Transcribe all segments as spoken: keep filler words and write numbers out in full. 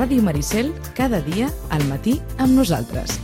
Ràdio Maricel, cada dia al matí amb nosaltres.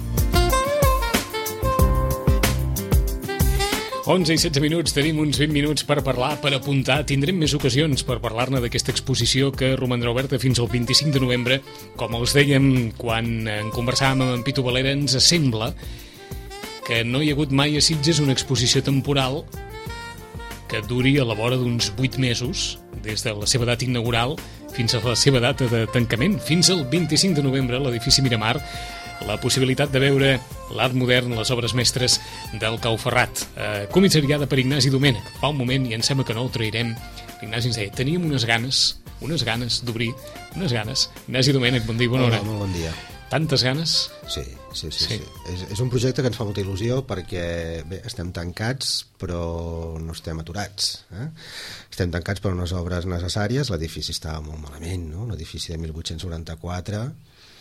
onze i setze minuts, tenim uns vint minuts per parlar, per apuntar. Tindrem més ocasions per parlar-ne d'aquesta exposició que romandrà oberta fins al vint-i-cinc de novembre. Com els dèiem quan en conversàvem amb en Pitu Valera, ens sembla que no hi ha hagut mai a Sitges una exposició temporal que duri a la vora d'uns vuit mesos, des de la seva data inaugural fins a la seva data de tancament, fins al vint-i-cinc de novembre a l'edifici Miramar, la possibilitat de veure l'art modern, les obres mestres del Cau Ferrat, eh, comissariada per Ignasi Domènech. Fa un moment, i em sembla que no el trairem, l'Ignasi ens deia, teníem unes ganes, unes ganes d'obrir, unes ganes. Ignasi Domènech, bon dia, bona hora. Hola, molt bon dia. Tantes ganes? Sí, sí, sí. Sí. sí. És, és un projecte que ens fa molta il·lusió perquè, bé, estem tancats, però no estem aturats. Eh? Estem tancats per unes obres necessàries, l'edifici estava molt malament, no? L'edifici de mil vuit-cents noranta-quatre,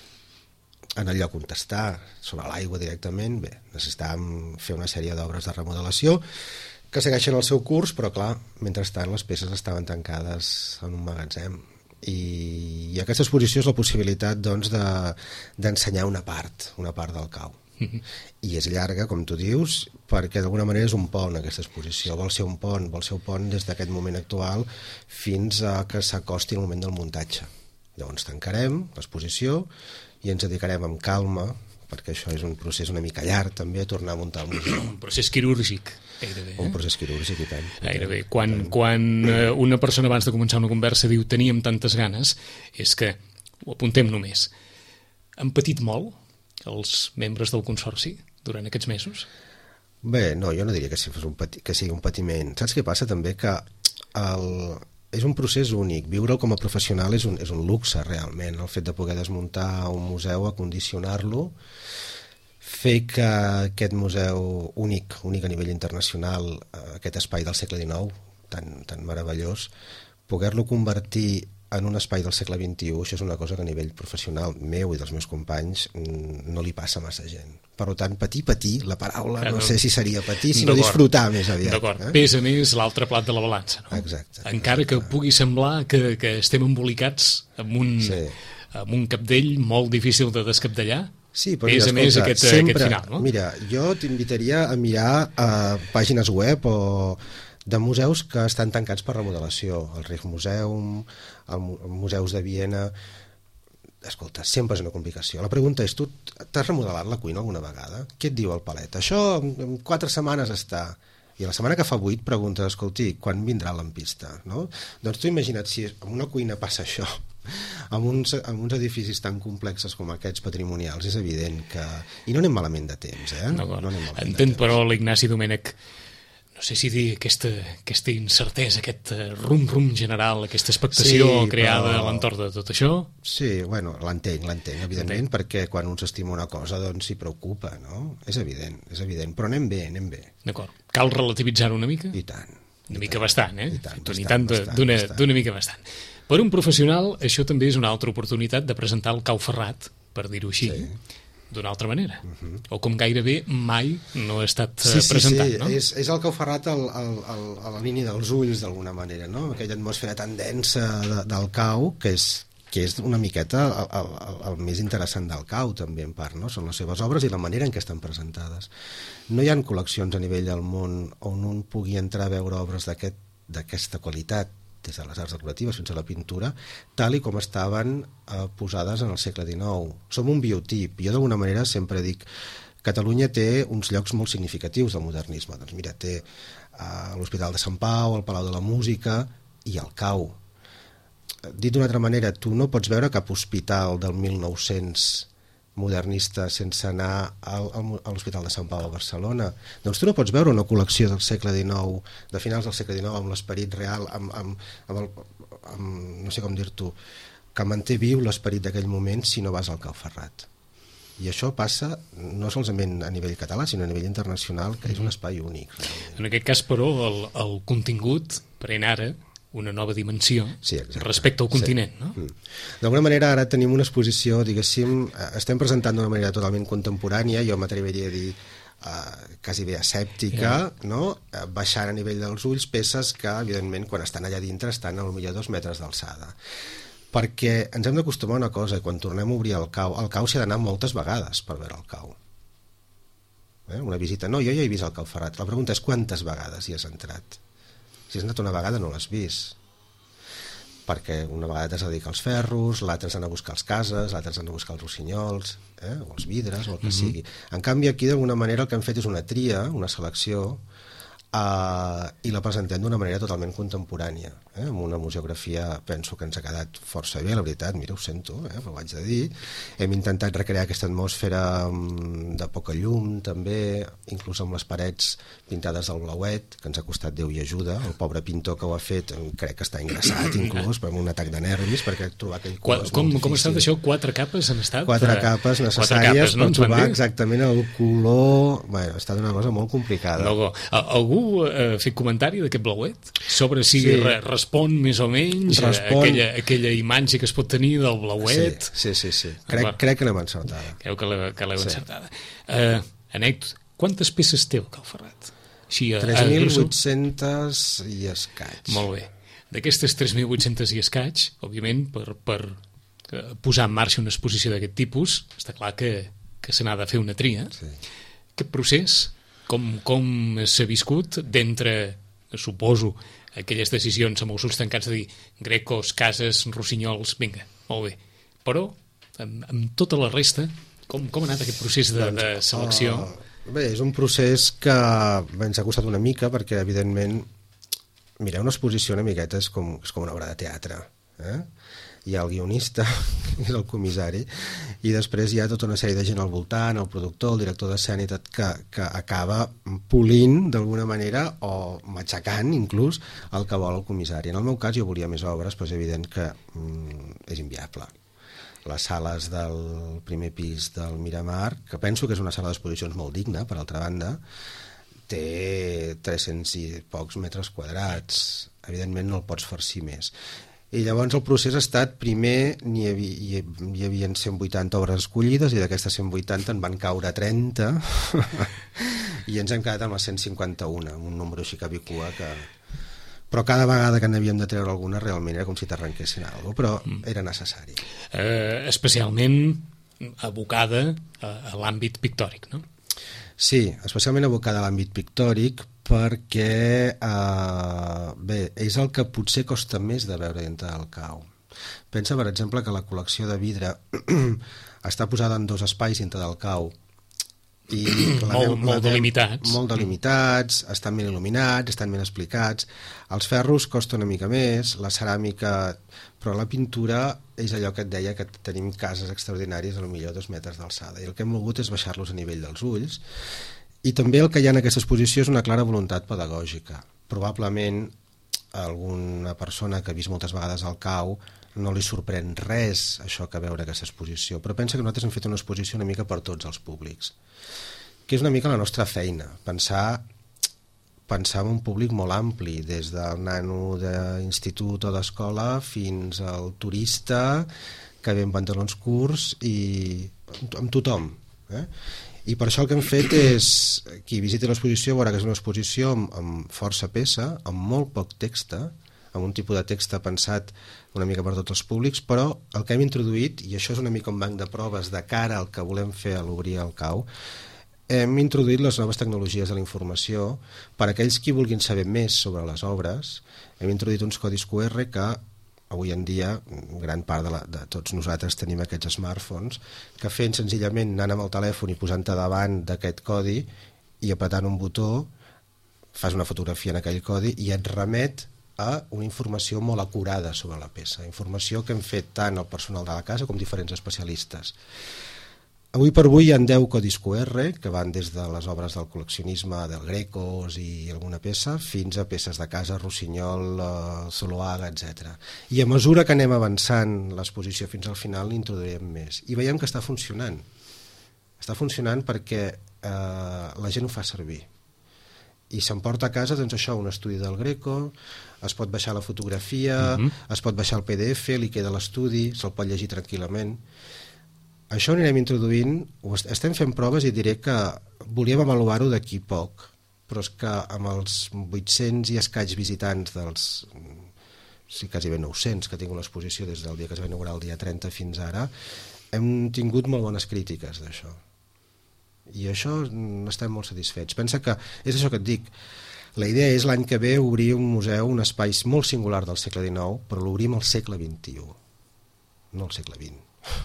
en el lloc on està, sobre l'aigua directament, bé, necessitàvem fer una sèrie d'obres de remodelació que segueixen el seu curs, però clar, mentrestant les peces estaven tancades en un magatzem. I, i aquesta exposició és la possibilitat doncs, de, d'ensenyar una part, una part del cau. Mm-hmm. I és llarga, com tu dius, perquè d'alguna manera és un pont aquesta exposició, vol ser un pont, vol ser un pont des d'aquest moment actual fins a que s'acosti el moment del muntatge. Llavors tancarem l'exposició i ens dedicarem amb calma, perquè això és un procés una mica llarg també, a tornar a muntar el museu. Un procés quirúrgic, gairebé. Eh? Un procés quirúrgic, i tant. Gairebé. Quan, quan una persona abans de començar una conversa diu teníem tantes ganes, és que, ho apuntem només, han patit molt els membres del Consorci durant aquests mesos? Bé, no, jo no diria que, si fos un pati, que sigui un patiment. Saps què passa també? Que el... és un procés únic, viure'l com a professional és un, és un luxe realment, el fet de poder desmuntar un museu, acondicionar-lo, fer que aquest museu únic, únic a nivell internacional, aquest espai del segle dinou, tan, tan meravellós, poder-lo convertir en un espai del segle vint-i-u, això és una cosa que a nivell professional meu i dels meus companys no li passa a massa gent. Per tant, patir, patir, la paraula, no sé si seria patir, sinó disfrutar més aviat. D'acord, eh? Pesa més l'altre plat de la balança, no? Exacte. Encara que pugui semblar que, que estem embolicats amb un, sí. amb un capdell molt difícil de descapdellar, sí, però pesa mira, més escolta, aquest, sempre, aquest final, no? Mira, jo t'invitaria a mirar uh, pàgines web o de museus que estan tancats per remodelació, el Rijksmuseum, el, el Museus de Viena. Escolta, sempre és una complicació. La pregunta és, tu t'has remodelat la cuina alguna vegada? Què et diu el palet? Això en quatre setmanes està. I a la setmana que fa vuit preguntes, escolti, quan vindrà el lampista? No? Doncs tu imagina't si en una cuina passa això, amb uns, amb uns edificis tan complexes com aquests patrimonials, és evident que... I no anem malament de temps, eh? No anem malament Entenc, de temps. però, l'Ignasi Domènech, no sé si dir aquesta, aquesta incertesa, aquest rum-rum general, aquesta expectació sí, creada però... a l'entorn de tot això. Sí, bueno, l'entenc, l'entenc, evidentment, entenc. Perquè quan un s'estima una cosa, doncs s'hi preocupa, no? És evident, és evident, però anem bé, anem bé. D'acord. Cal relativitzar-ho una mica? I tant. Una mica bastant, eh? I tant, bastant, bastant, bastant, d'una, bastant. d'una mica bastant. Per un professional, això també és una altra oportunitat de presentar el Cau Ferrat, per dir-ho així, sí. d'una altra manera, uh-huh. o com gairebé mai no ha estat sí, sí, presentat, sí. no? És, és el Cau Ferrat al, al, al, a la línia dels ulls, d'alguna manera, no? Aquella atmosfera tan densa de, del cau, que és, que és una miqueta el, el, el més interessant del cau, també, en part, no? Són les seves obres i la manera en què estan presentades. No hi ha col·leccions a nivell del món on un pugui entrar a veure obres d'aquest, d'aquesta qualitat, des de les arts decoratives fins a la pintura, tal i com estaven eh, posades en el segle dinou. Som un biotip. Jo d'alguna manera sempre dic Catalunya té uns llocs molt significatius del modernisme. Doncs mira, té eh, l'Hospital de Sant Pau, el Palau de la Música i el Cau. Dit d'una altra manera, tu no pots veure cap hospital del mil nou-cents modernista sense anar al, a l'Hospital de Sant Pau a Barcelona. Doncs tu no pots veure una col·lecció del segle dinou, de finals del segle dinou, amb l'esperit real, amb, amb, amb, el, amb no sé com dir-t'ho, que manté viu l'esperit d'aquell moment si no vas al Cau Ferrat. I això passa no solament a nivell català, sinó a nivell internacional, que és un espai únic. En aquest cas, però, el, el contingut pren ara una nova dimensió sí, respecte al continent, sí. no? Mm. D'alguna manera ara tenim una exposició, diguéssim, estem presentant d'una manera totalment contemporània, jo m'atreviria a dir uh, quasi bé asèptica, yeah. no? Uh, baixant a nivell dels ulls peces que, evidentment, quan estan allà dintre estan a lo millor dos metres d'alçada. perquè ens hem d'acostumar a una cosa, quan tornem a obrir el cau, el cau s'hi ha d'anar moltes vegades per veure el cau. Eh? Una visita, no, jo ja he vist el cau Ferrat. La pregunta és quantes vegades hi has entrat. Si has anat una vegada no l'has vist, perquè una vegada t'has de dedicar als ferros, l'altra has d'anar a buscar els cases, l'altra has d'anar a buscar els rossinyols, eh? o els vidres, o el que mm-hmm. sigui. En canvi, aquí d'alguna manera el que hem fet és una tria, una selecció, Uh, i la presentem d'una manera totalment contemporània, eh? amb una museografia penso que ens ha quedat força bé, la veritat, mira, ho sento, eh? però ho haig de dir. Hem intentat recrear aquesta atmosfera um, de poca llum també, inclús amb les parets pintades del blauet, que ens ha costat Déu i ajuda. El pobre pintor que ho ha fet crec que està ingressat inclús per un atac de nervis, perquè trobar aquell color és com, molt com ha estat difícil. això? Quatre capes han estat? Quatre uh, capes necessàries quatre capes, no? per trobar exactament el color. Bueno, ha estat una cosa molt complicada. Logo. Algú ha fet comentari d'aquest blauet? Sobre si sí. re respon més o menys respon... a aquella, aquella imatge que es pot tenir del blauet? Sí, sí, sí. sí. Crec, crec que l'hem encertada. Creu que l'heu sí. encertada. Uh, anècdota, quantes peces té el Cau Ferrat? tres mil vuit-cents i escaig. Molt bé. D'aquestes tres mil vuit-cents i escaig, òbviament, per, per posar en marxa una exposició d'aquest tipus, està clar que, que se n'ha de fer una tria. Sí. Aquest procés, com, com s'ha viscut d'entre, suposo, aquelles decisions amb els ulls tancats de dir grecos, cases, rossinyols, vinga, molt bé. Però, amb, amb tota la resta, com, com ha anat aquest procés de, de selecció? Uh, bé, és un procés que ens ha costat una mica, perquè, evidentment, mireu, una exposició una miqueta és com, és com una obra de teatre, eh? Hi ha el guionista, que és el comissari, i després hi ha tota una sèrie de gent al voltant, el productor, el director d'escena i tot, que, que acaba polint d'alguna manera o matxacant inclús el que vol el comissari. En el meu cas jo volia més obres, però és evident que mm, és inviable. Les sales del primer pis del Miramar, que penso que és una sala d'exposicions molt digna, per altra banda, té tres-cents i pocs metres quadrats. Evidentment no el pots farcir més. I llavors el procés ha estat, primer n'hi havia, hi havia cent vuitanta obres escollides i d'aquestes cent vuitanta en van caure trenta i ens hem quedat amb les cent cinquanta-un, un número així que bicua que... Però cada vegada que n'havíem de treure alguna realment era com si t'arrenquessin alguna cosa, però era necessari. Eh, especialment abocada a, a l'àmbit pictòric, no? Sí, especialment abocada a l'àmbit pictòric, perquè eh, bé, és el que potser costa més de veure dintre del cau. Pensa, per exemple, que la col·lecció de vidre està posada en dos espais dintre del cau i la molt, meu, molt delimitats molt delimitats, estan ben il·luminats, estan ben explicats. Els ferros costa una mica més, la ceràmica, però la pintura és allò que et deia, que tenim cases extraordinàries a lo millor dos metres d'alçada, i el que hem volgut és baixar-los a nivell dels ulls. I també el que hi ha en aquesta exposició és una clara voluntat pedagògica. Probablement alguna persona que ha vist moltes vegades el cau no li sorprèn res això que veure aquesta exposició, però pensa que nosaltres hem fet una exposició una mica per tots els públics, que és una mica la nostra feina, pensar, pensar en un públic molt ampli, des del nano d'institut o d'escola fins al turista que ve amb pantalons curts i amb tothom, eh? I per això el que hem fet és, qui visiti l'exposició veurà que és una exposició amb, amb força peça, amb molt poc text, amb un tipus de text pensat una mica per tots els públics, però el que hem introduït, i això és una mica un banc de proves de cara al que volem fer a l'obrir el cau, hem introduït les noves tecnologies de la informació per a aquells qui vulguin saber més sobre les obres. Hem introduït uns codis Q R que avui en dia gran part de, la, de tots nosaltres tenim aquests smartphones, que fent senzillament anant amb el telèfon i posant-te davant d'aquest codi i apretant un botó fas una fotografia en aquell codi i et remet a una informació molt acurada sobre la peça, informació que hem fet tant el personal de la casa com diferents especialistes. Avui per avui hi ha deu codis Q R que van des de les obres del col·leccionisme del Grecos i alguna peça fins a peces de casa, Rossinyol, Zuloaga, etcètera. I a mesura que anem avançant l'exposició fins al final n'introduirem més. I veiem que està funcionant. Està funcionant perquè eh, la gent ho fa servir. I s'emporta a casa, doncs això, un estudi del Greco, es pot baixar la fotografia, uh-huh. es pot baixar el P D F, li queda l'estudi, se'l pot llegir tranquil·lament. Això anirem introduint, estem fent proves i diré que volíem avaluar-ho d'aquí poc, però és que amb els vuit-cents i escaig visitants dels sí, quasi bé nou-cents que ha tingut l'exposició des del dia que es va inaugurar el dia trenta fins ara, hem tingut molt bones crítiques d'això. I això n'estem molt satisfets. Pensa que, és això que et dic, la idea és l'any que ve obrir un museu, un espai molt singular del segle dinou, però l'obrim al segle vint-i-u, no al segle vint.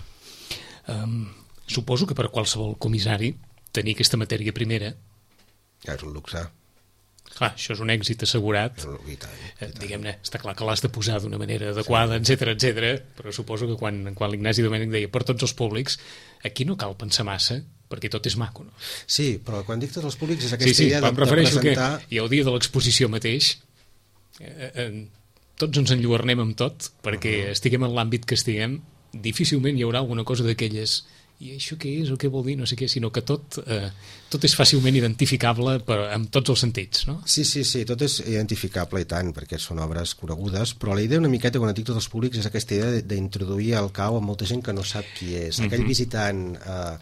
Um, suposo que per qualsevol comissari tenir aquesta matèria primera... Ja és un luxe. Clar, això és un èxit assegurat. És un, i tant, i tant. Diguem-ne, està clar que l'has de posar d'una manera adequada, sí. etcètera, etcètera, però suposo que quan, quan l'Ignasi Domènech deia per tots els públics, aquí no cal pensar massa, perquè tot és maco, no? Sí, però quan dic tots els públics és aquesta sí, sí, idea de, de presentar... Que, i el dia de l'exposició mateix eh, eh, tots ens enlluernem amb tot, perquè uh -huh. estiguem en l'àmbit que estiguem, difícilment hi haurà alguna cosa d'aquelles i això què és o què vol dir, no sé què, sinó que tot, eh, tot és fàcilment identificable per, amb tots els sentits, no? Sí, sí, sí, tot és identificable i tant, perquè són obres conegudes, però la idea una miqueta, quan dic tots els públics, és aquesta idea d'introduir al cau a molta gent que no sap qui és. Aquell uh -huh. visitant... Eh,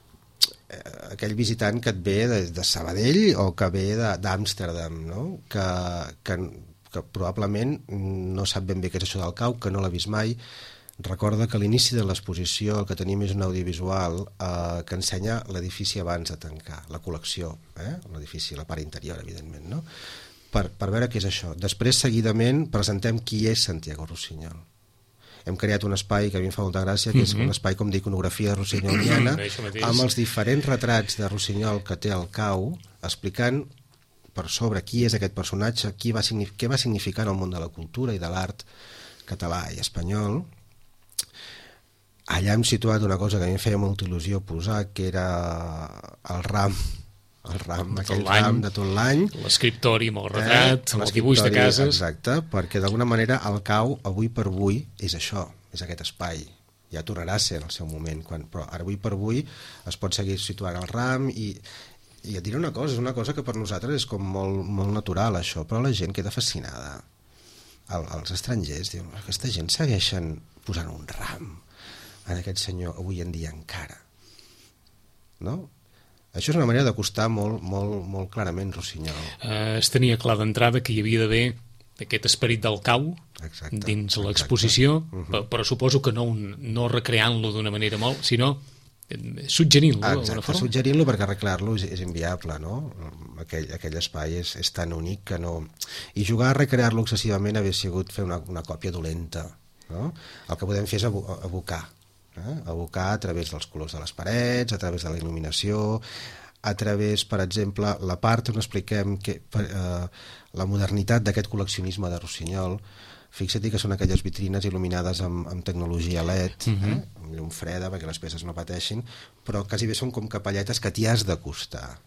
aquell visitant que et ve de, de Sabadell o que ve d'Amsterdam, no? que, que, que probablement no sap ben bé què és això del cau, que no l'ha vist mai. Recorda que a l'inici de l'exposició el que tenim és un audiovisual eh, que ensenya l'edifici abans de tancar, la col·lecció, eh? l'edifici, la part interior, evidentment, no? per, per veure què és això. Després, seguidament, presentem qui és Santiago Rusiñol. Hem creat un espai que a mi em fa molta gràcia, que és un espai com d'iconografia rossinyoliana, amb els diferents retrats de Rusiñol que té al cau, explicant per sobre qui és aquest personatge, qui va què va significar en el món de la cultura i de l'art català i espanyol. Allà hem situat una cosa que a mi em feia molta il·lusió posar, que era el ram, el ram, de aquell ram de tot l'any. L'escriptori amb el retrat, eh? amb el dibuix de cases. Exacte, perquè d'alguna manera el cau, avui per avui, és això, és aquest espai. Ja tornarà a ser en el seu moment, quan, però ara avui per avui es pot seguir situant el ram i, i et diré una cosa, és una cosa que per nosaltres és com molt, molt natural això, però la gent queda fascinada. El, els estrangers diuen, aquesta gent segueixen posant un ram en aquest senyor avui en dia encara, no? Això és una manera d'acostar molt, molt, molt clarament Rusiñol. Uh, es tenia clar d'entrada que hi havia d'haver aquest esperit del cau exacte, dins l'exposició, uh -huh. però suposo que no, no recreant-lo d'una manera molt, sinó suggerint-lo. Exacte, suggerint-lo, perquè recrear-lo és, és inviable, no? Aquell, aquell espai és, és tan únic que no... I jugar a recrear-lo excessivament hauria sigut fer una, una còpia dolenta, no? El que podem fer és abocar, eh? abocar a través dels colors de les parets, a través de la il·luminació, a través, per exemple, la part on expliquem que, eh, la modernitat d'aquest col·leccionisme de Rusiñol. Fixa't que són aquelles vitrines il·luminades amb, amb tecnologia L E D, uh -huh. eh? amb llum freda perquè les peces no pateixin, però quasi bé són com capelletes que t'hi has d'acostar.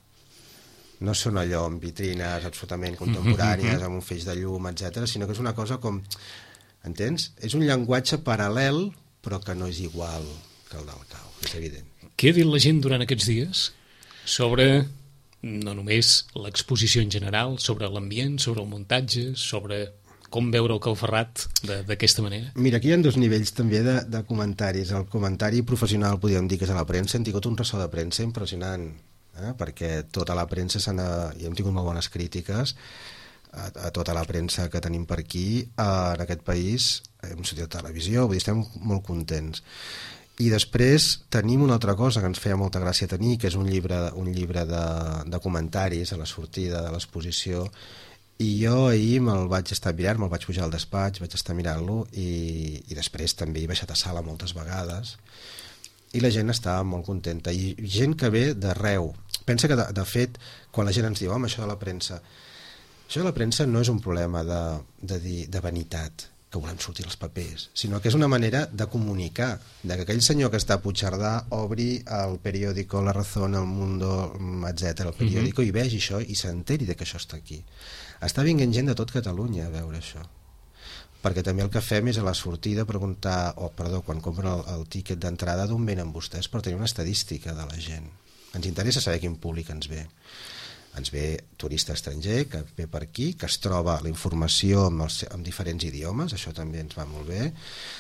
No són allò amb vitrines absolutament contemporànies, uh -huh. amb un feix de llum, etcètera, sinó que és una cosa com... Entens? És un llenguatge paral·lel, però que no és igual que el del cau, és evident. Què ha dit la gent durant aquests dies sobre, no només l'exposició en general, sobre l'ambient, sobre el muntatge, sobre com veure el Cau Ferrat d'aquesta manera? Mira, aquí hi ha dos nivells també de, de comentaris. El comentari professional, podríem dir que és a la premsa, hem tingut un ressò de premsa impressionant, eh? perquè tota la premsa s'han... i hem tingut molt bones crítiques a, a tota la premsa que tenim per aquí, eh, en aquest país, hem sortit a televisió, vull dir, estem molt contents. I després tenim una altra cosa que ens feia molta gràcia tenir, que és un llibre, un llibre de, de comentaris a la sortida de l'exposició, i jo ahir me'l vaig estar mirant, me'l vaig pujar al despatx, vaig estar mirant-lo i, i després també he baixat a sala moltes vegades i la gent estava molt contenta i gent que ve d'arreu. Pensa que de, de fet quan la gent ens diu home, això de la premsa això de la premsa no és un problema de, de, dir, de vanitat, que volem sortir als papers, sinó que és una manera de comunicar, de que aquell senyor que està a Puigcerdà obri el periòdico La Razón, El Mundo, etcètera, el periòdico, uh-huh. i vegi això i s'enteri de que això està aquí. Està vinguent gent de tot Catalunya a veure això, perquè també el que fem és a la sortida preguntar, o oh, perdó, quan compren el, el tíquet d'entrada, d'on venen vostès, per tenir una estadística de la gent. Ens interessa saber quin públic ens ve. Ens ve turista estranger que ve per aquí, que es troba la informació amb, els, amb diferents idiomes, això també ens va molt bé,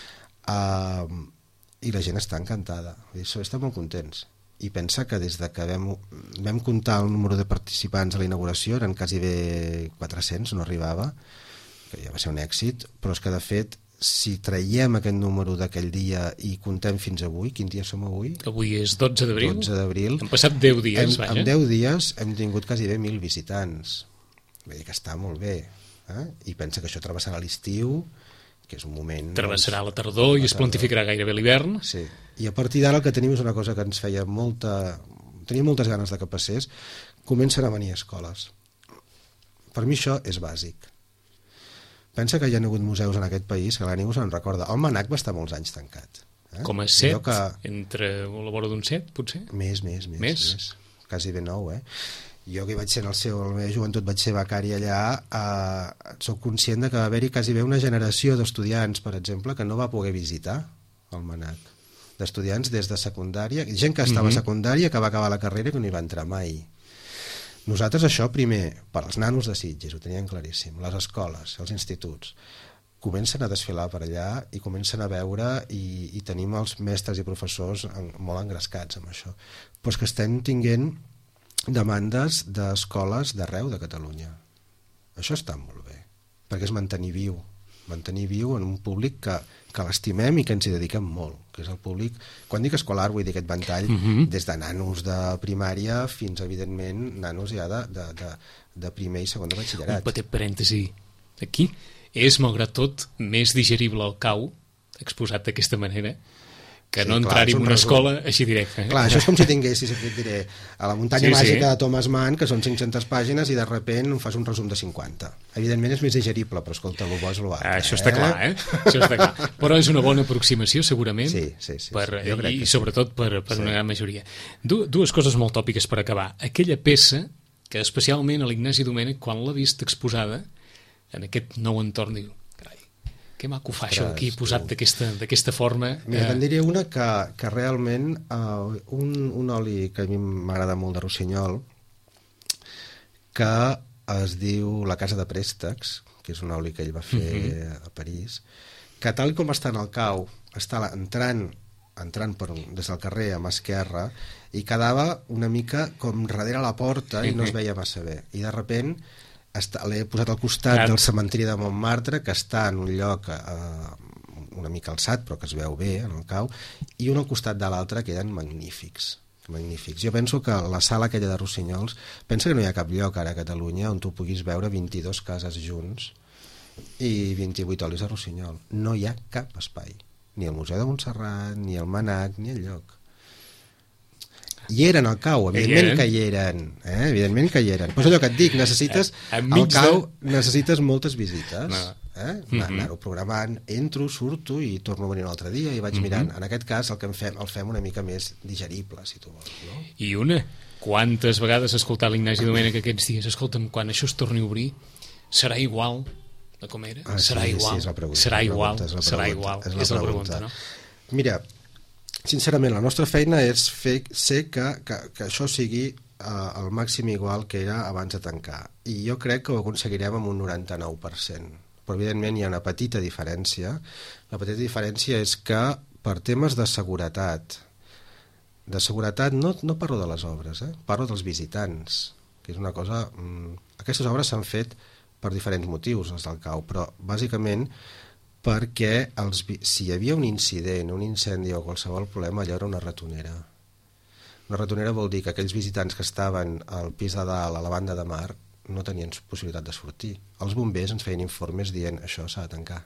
uh, i la gent està encantada, està molt contents. I pensa que des de que vam, vam comptar el número de participants a la inauguració, eren quasi bé quatre-cents, no arribava, que ja va ser un èxit, però és que de fet si traiem aquest número d'aquell dia i contem fins avui, quin dia som avui? Avui és dotze d'abril. dotze d'abril. Han passat deu dies, hem, vaja. En deu dies hem tingut quasi bé mil visitants. Vull dir que està molt bé. Eh? I pensa que això travessarà l'estiu, que és un moment... Travessarà la tardor i es plantificarà gairebé l'hivern. Sí. I a partir d'ara el que tenim és una cosa que ens feia molta... Tenia moltes ganes de que passés. Comencen a venir escoles. Per mi això és bàsic. Pensa que hi ha hagut museus en aquest país que la ningú se'n recorda. El Manac va estar molts anys tancat. Eh? Com a set, que... entre la vora d'un set, potser? Més, més, més. Més? més. Quasi ben nou, eh? Jo que vaig ser en el seu, en la meva joventut vaig ser becari allà, eh, soc conscient de que va haver-hi quasi bé una generació d'estudiants, per exemple, que no va poder visitar el Manac. D'estudiants des de secundària, gent que estava Mm-hmm. a secundària, que va acabar la carrera i que no hi va entrar mai. Nosaltres això, primer, per als nanos de Sitges, ho tenien claríssim, les escoles, els instituts, comencen a desfilar per allà i comencen a veure i, i tenim els mestres i professors en, molt engrescats amb això. Però és que estem tinguent demandes d'escoles d'arreu de Catalunya. Això està molt bé, perquè és mantenir viu, mantenir viu en un públic que, que l'estimem i que ens hi dediquem molt, que és el públic, quan dic escolar vull dir aquest ventall, Mm-hmm. des de nanos de primària fins, evidentment, nanos ja de, de, de, de primer i segon de Un batxillerat. petit parèntesi aquí. És, malgrat tot, més digerible el cau, exposat d'aquesta manera, que Sí, no clar, entrar-hi és en un una resum. escola així directe. Eh? Clar, això és com si tinguessis, et diré, a la muntanya Sí, sí. màgica de Thomas Mann, que són cinc-centes pàgines, i de repent fas un resum de cinquanta. Evidentment és més digerible, però escolta, el bo és l'altre. Ah, això està clar, eh? Això està clar. Però és una bona aproximació, segurament, Sí, sí, sí, per, sí. Jo crec i que sí. sobretot per, per Sí. una gran majoria. Du, dues coses molt tòpiques per acabar. Aquella peça, que especialment a l'Ignasi Domènech, quan l'ha vist exposada en aquest nou entorn, diu, carai, que maco fa això aquí, posat d'aquesta d'aquesta forma. Mira, eh, te'n diré una que, que realment uh, un, un oli que a mi m'agrada molt de Rossinyol, que es diu La Casa de Préstecs, que és un oli que ell va fer Mhm. a París, que tal com està en el cau, està entrant entrant per un, des del carrer a mà esquerra i quedava una mica com darrere la porta i no es veia massa bé. I de repent està- l'he posat al costat Clar. del cementiri de Montmartre, que està en un lloc eh, una mica alçat, però que es veu bé en el cau, i un al costat de l'altre que eren magnífics. magnífics. Jo penso que la sala aquella de Rossinyols, pensa que no hi ha cap lloc ara a Catalunya on tu puguis veure vint-i-dues cases junts i vint-i-vuit olis de Rossinyol. No hi ha cap espai. Ni el Museu de Montserrat, ni el Manac, ni el lloc. Hi eren al cau, evidentment que hi eren. Eh? Evidentment que hi eren. Però és allò que et dic, necessites, al cau necessites moltes visites. No. Eh? Anar-ho programant, entro, surto i torno a venir un altre dia i vaig mirant. En aquest cas el que en fem, el fem una mica més digerible, si tu vols. No? I una, quantes vegades escoltar l'Ignasi Domènech aquests dies, escolta'm, quan això es torni a obrir, serà igual de com era? Ah, serà sí, igual, sí, és la pregunta, serà és la igual, pregunta, és la serà pregunta, igual, és la és la pregunta. pregunta, no? Mira, sincerament, la nostra feina és fer, ser que, que, que això sigui uh, el màxim igual que era abans de tancar. I jo crec que ho aconseguirem amb un noranta-nou per cent. Però, evidentment, hi ha una petita diferència. La petita diferència és que, per temes de seguretat, de seguretat no, no parlo de les obres, eh? Parlo dels visitants, que és una cosa... Mm, aquestes obres s'han fet per diferents motius, les del cau, però, bàsicament, perquè els, si hi havia un incident, un incendi o qualsevol problema, allò era una ratonera. Una ratonera vol dir que aquells visitants que estaven al pis de dalt, a la banda de mar, no tenien possibilitat de sortir. Els bombers ens feien informes dient això s'ha de tancar.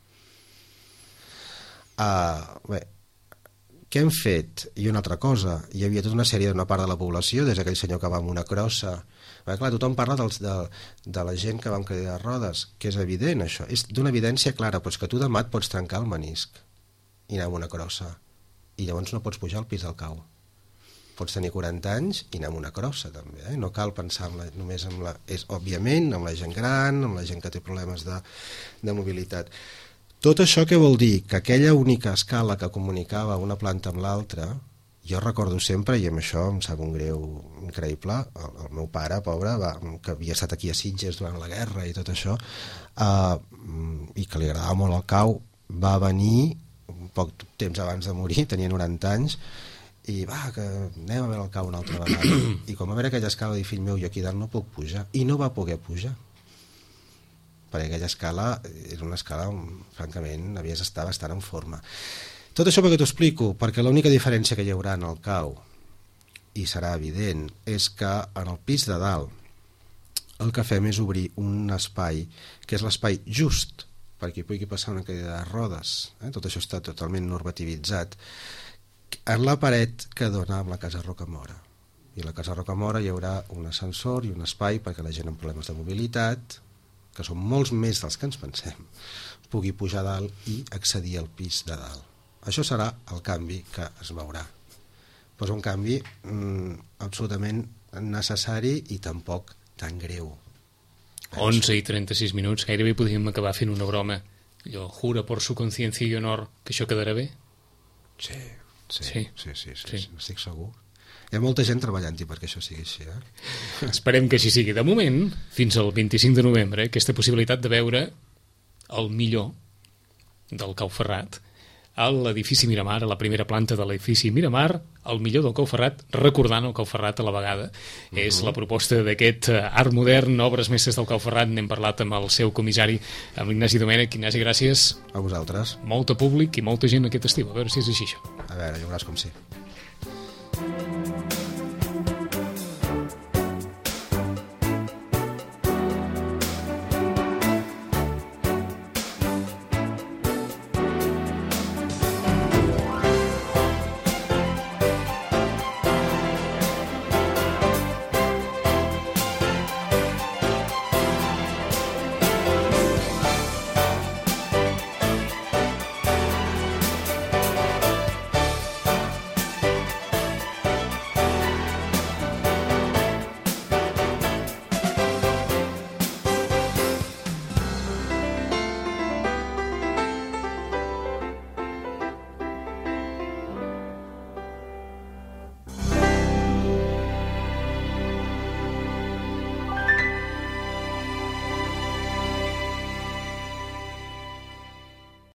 Uh, bé, què hem fet? I una altra cosa, hi havia tota una sèrie d'una part de la població, des d'aquell senyor que va amb una crossa. Bé, clar, tothom parla dels, de, de la gent que va amb cadira de rodes, que és evident això, és d'una evidència clara, però és que tu demà et pots trencar el menisc i anar amb una crossa, i llavors no pots pujar al pis del cau. Pots tenir quaranta anys i anar amb una crossa també, eh? No cal pensar en la, només en la... És, òbviament, amb la gent gran, amb la gent que té problemes de, de mobilitat. Tot això què vol dir? Que aquella única escala que comunicava una planta amb l'altra, jo recordo sempre, i amb això em sap un greu increïble, el, el meu pare, pobre, va, que havia estat aquí a Sitges durant la guerra i tot això, eh, i que li agradava molt el cau, va venir un poc temps abans de morir, tenia noranta anys, i va, que anem a veure el cau una altra vegada. I com va veure aquella escala, va dir, fill meu, jo aquí dalt no puc pujar. I no va poder pujar. perquè aquella escala era una escala on, francament, havies d'estar bastant en forma. Tot això perquè t'ho explico, perquè l'única diferència que hi haurà en el cau, i serà evident, és que en el pis de dalt el que fem és obrir un espai, que és l'espai just perquè hi pugui passar una cadira de rodes, eh? Tot això està totalment normativitzat, en la paret que dona amb la casa Rocamora. I a la casa Rocamora hi haurà un ascensor i un espai perquè la gent amb problemes de mobilitat, que són molts més dels que ens pensem, pugui pujar a dalt i accedir al pis de dalt. Això serà el canvi que es veurà. Però és un canvi mm, absolutament necessari i tampoc tan greu. onze i trenta-sis minuts, gairebé podríem acabar fent una broma. Allò, jura por su conciencia i honor que això quedarà bé? Sí, sí, sí, sí, sí, sí, sí. sí, estic segur. Hi ha molta gent treballant-hi perquè això sigui així, eh? Esperem que així sigui. De moment, fins al vint-i-cinc de novembre, aquesta possibilitat de veure el millor del Cau Ferrat a l'edifici Miramar, a la primera planta de l'edifici Miramar, el millor del Cau Ferrat, recordant el Cau Ferrat a la vegada. Uh-huh. És la proposta d'aquest art modern, obres mestres del Cau Ferrat. N'hem parlat amb el seu comissari, amb l'Ignasi Domènech. Ignasi, gràcies. A vosaltres. Molta públic i molta gent aquest estiu. A veure si és així, això. A veure, ja veuràs com sí.